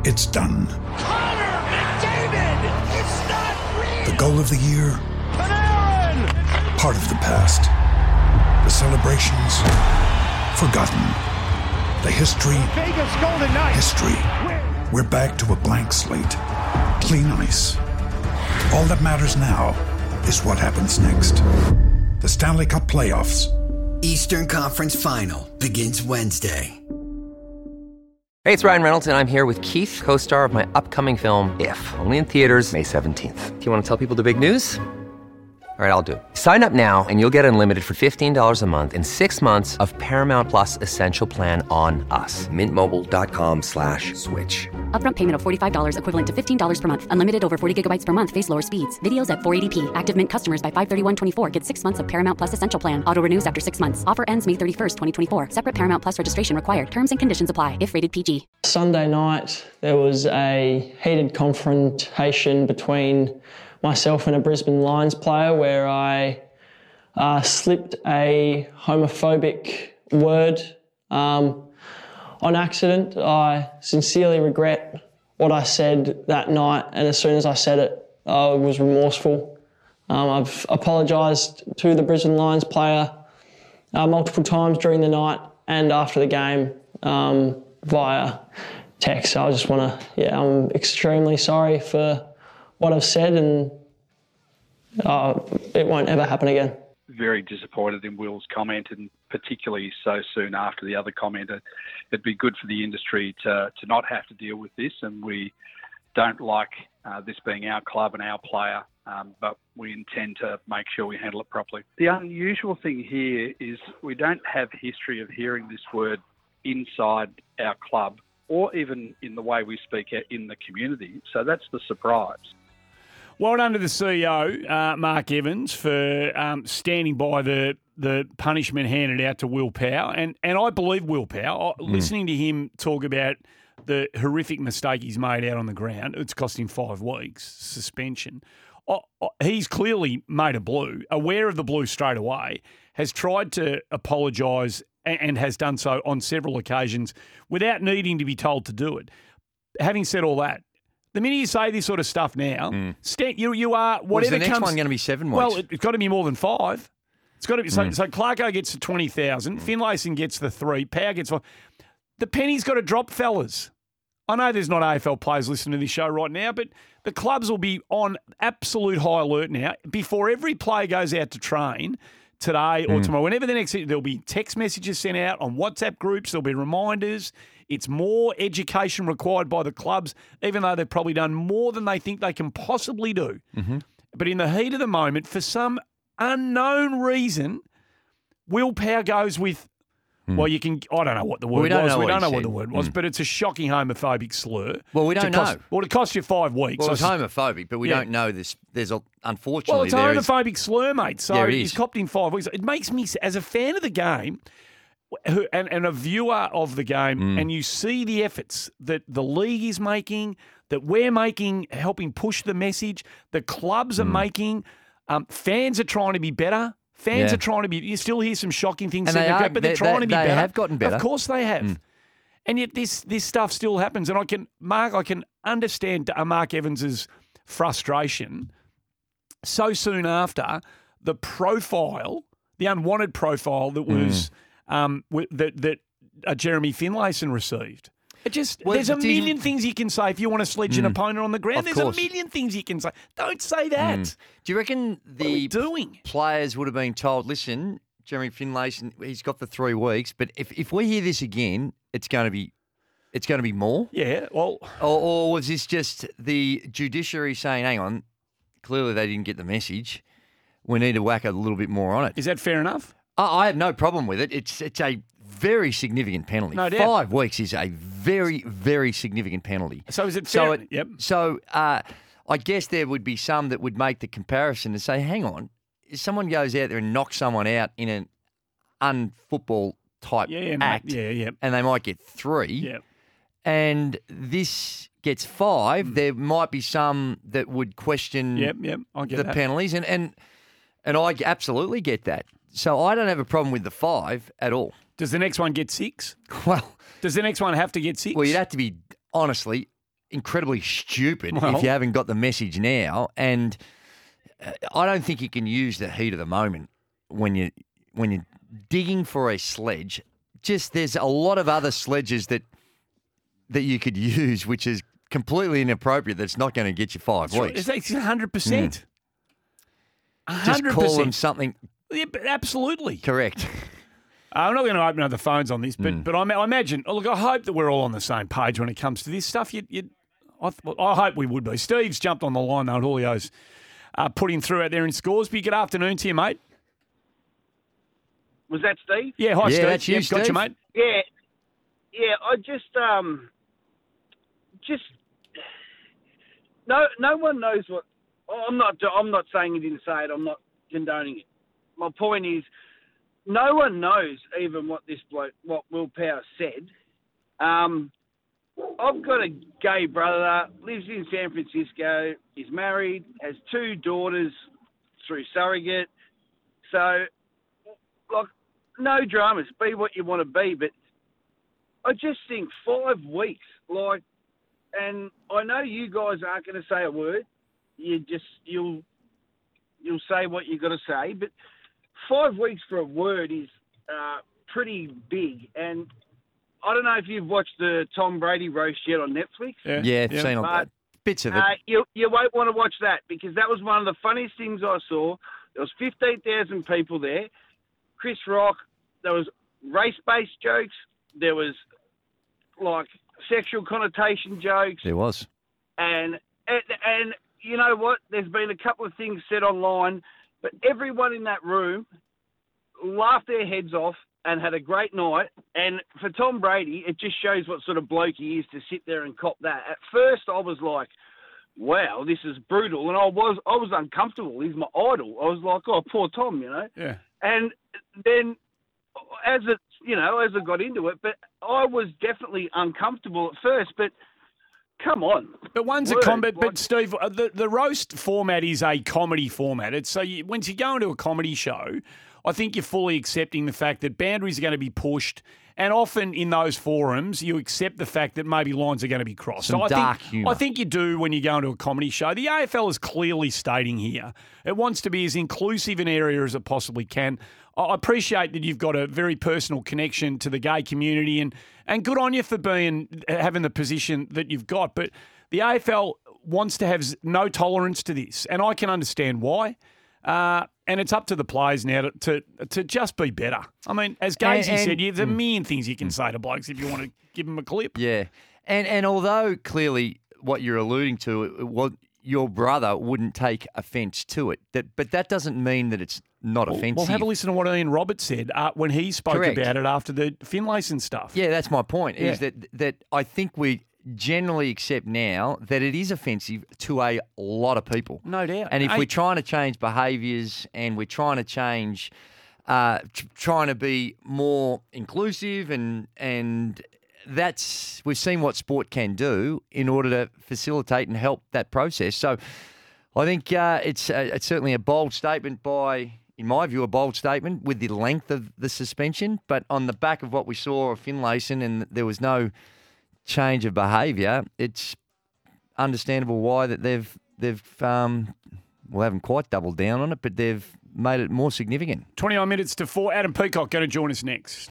It's done. Connor McDavid! It's not real! The goal of the year? Panarin! Part of the past. The celebrations? Forgotten. The history? Vegas Golden Knights! History. We're back to a blank slate. Clean ice. All that matters now is what happens next. The Stanley Cup Playoffs. Eastern Conference Final begins Wednesday. Hey, it's Ryan Reynolds, and I'm here with Keith, co-star of my upcoming film, If, only in theaters May 17th. Do you want to tell people the big news? All right, I'll do it. Sign up now and you'll get unlimited for $15 a month and 6 months of Paramount Plus Essential Plan on us. MintMobile.com/switch. Upfront payment of $45 equivalent to $15 per month. Unlimited over 40 gigabytes per month. Face lower speeds. Videos at 480p. Active Mint customers by 531.24 get 6 months of Paramount Plus Essential Plan. Auto renews after 6 months. Offer ends May 31st, 2024. Separate Paramount Plus registration required. Terms and conditions apply if rated PG. Sunday night, there was a heated confrontation between myself and a Brisbane Lions player where I slipped a homophobic word on accident. I sincerely regret what I said that night, and as soon as I said it, I was remorseful. I've apologised to the Brisbane Lions player multiple times during the night and after the game via text. So I just want to, I'm extremely sorry for what I've said, and it won't ever happen again. Very disappointed in Will's comment, and particularly so soon after the other comment. It'd be good for the industry to not have to deal with this, and we don't like this being our club and our player, but we intend to make sure we handle it properly. The unusual thing here is we don't have history of hearing this word inside our club or even in the way we speak in the community, so that's the surprise. Well done to the CEO, Mark Evans, for standing by the punishment handed out to Will Powell. And I believe Will Powell. Listening to him talk about the horrific mistake he's made out on the ground, it's cost him 5 weeks suspension. He's clearly made a Blue, aware of the Blue straight away, has tried to apologise and has done so on several occasions without needing to be told to do it. Having said all that, the minute you say this sort of stuff now, you are whatever Well, is the next comes. one going to be 7 weeks? Well, it's got to be more than 5. It's got to be so Clarko gets the 20,000, Finlayson gets the 3, Power gets 5. The penny's got to drop, fellas. I know there's not AFL players listening to this show right now, but the clubs will be on absolute high alert now. Before every player goes out to train today or tomorrow, whenever the next, there'll be text messages sent out on WhatsApp groups. There'll be reminders. It's more education required by the clubs, even though they've probably done more than they think they can possibly do. Mm-hmm. But in the heat of the moment, for some unknown reason, Will Powell goes with, well, you can, I don't know what the word was. We don't know what the word was, but it's a shocking homophobic slur. Well, we don't know. Well, it cost you 5 weeks. Well, it's homophobic, but we don't know this. Unfortunately, well, it's a homophobic slur, mate. So he's copped in 5 weeks. It makes me, as a fan of the game and a viewer of the game, and you see the efforts that the league is making, that we're making, helping push the message, the clubs are making, fans are trying to be better. Fans are trying to be. You still hear some shocking things, but they're trying to be better. They have gotten better. Of course they have. And yet this stuff still happens. And I can understand Mark Evans's frustration so soon after the profile, the unwanted profile that was that Jeremy Finlayson received. There's a million things you can say if you want to sledge an opponent on the ground. There's a million things you can say. Don't say that. Do you reckon the doing? Players would have been told, listen, Jeremy Finlayson, he's got the 3 weeks, but if we hear this again, it's going to be more? Yeah, well... Or was this just the judiciary saying, hang on, clearly they didn't get the message. We need to whack a little bit more on it. Is that fair enough? I have no problem with it. It's a very significant penalty. No doubt. 5 weeks is a very, very significant penalty. So is it fair? Yep. So I guess there would be some that would make the comparison and say, hang on, if someone goes out there and knocks someone out in an unfootball type act, and they might get 3, and this gets 5, there might be some that would question the penalties, and I absolutely get that. So I don't have a problem with the 5 at all. Does the next one get 6? Well, does the next one have to get 6? Well, you'd have to be, honestly, incredibly stupid if you haven't got the message now. And I don't think you can use the heat of the moment when you're digging for a sledge. Just there's a lot of other sledges that you could use, which is completely inappropriate. That's not going to get you 5 weeks. It's 100%. Just call them something. Yeah, absolutely. Correct. I'm not going to open up the phones on this, but I imagine. Look, I hope that we're all on the same page when it comes to this stuff. I hope we would be. Steve's jumped on the line though, and Julio's putting through out there in Scoresby. Good afternoon to you, mate. Was that Steve? Yeah, hi, Steve. That's you, Steve. Got you, mate. Yeah. I just no one knows what. I'm not saying he didn't say it. I'm not condoning it. My point is, no one knows even what Will Power said. I've got a gay brother, lives in San Francisco, is married, has 2 daughters through surrogate. So, like, no dramas. Be what you want to be. But I just think 5 weeks, and I know you guys aren't going to say a word. You'll say what you got to say. But 5 weeks for a word is pretty big. And I don't know if you've watched the Tom Brady roast yet on Netflix. Yeah, I've seen bits of it. You won't want to watch that because that was one of the funniest things I saw. There was 15,000 people there. Chris Rock. There was race-based jokes. There was sexual connotation jokes. There was. And you know what? There's been a couple of things said online, but everyone in that room laughed their heads off and had a great night. And for Tom Brady, it just shows what sort of bloke he is to sit there and cop that. At first, I was like, wow, this is brutal. And I was uncomfortable. He's my idol. I was like, oh, poor Tom, you know. Yeah. And then as I got into it, but I was definitely uncomfortable at first, but come on. But one's a comedy. But Steve, the roast format is a comedy format. It's once you go into a comedy show, I think you're fully accepting the fact that boundaries are going to be pushed, and often in those forums, you accept the fact that maybe lines are going to be crossed. Some dark humour. I think you do when you go into a comedy show. The AFL is clearly stating here it wants to be as inclusive an area as it possibly can. I appreciate that you've got a very personal connection to the gay community, and good on you for having the position that you've got. But the AFL wants to have no tolerance to this, and I can understand why. And it's up to the players now to just be better. I mean, as Gazy said, there's a million things you can say to blokes if you want to give them a clip. Yeah, and although clearly what you're alluding to, your brother wouldn't take offence to it, but that doesn't mean that it's not offensive. Well, have a listen to what Ian Roberts said when he spoke Correct. about it after the Finlayson stuff. Yeah, that's my point, is that I think we generally accept now that it is offensive to a lot of people. No doubt. And if we're trying to change behaviours and we're trying to change, trying to be more inclusive and that's, we've seen what sport can do in order to facilitate and help that process. So I think it's certainly a bold statement in my view, a bold statement with the length of the suspension, but on the back of what we saw of Finlayson and there was no change of behaviour, it's understandable why that they've haven't quite doubled down on it, but they've made it more significant. 29 minutes to 4. Adam Peacock going to join us next.